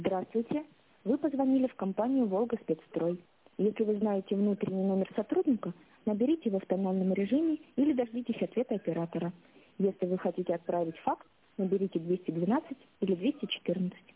Здравствуйте. Вы позвонили в компанию «Волга Спецстрой». Если вы знаете внутренний номер сотрудника, наберите его в тональном режиме или дождитесь ответа оператора. Если вы хотите отправить факс, наберите 212 или 214.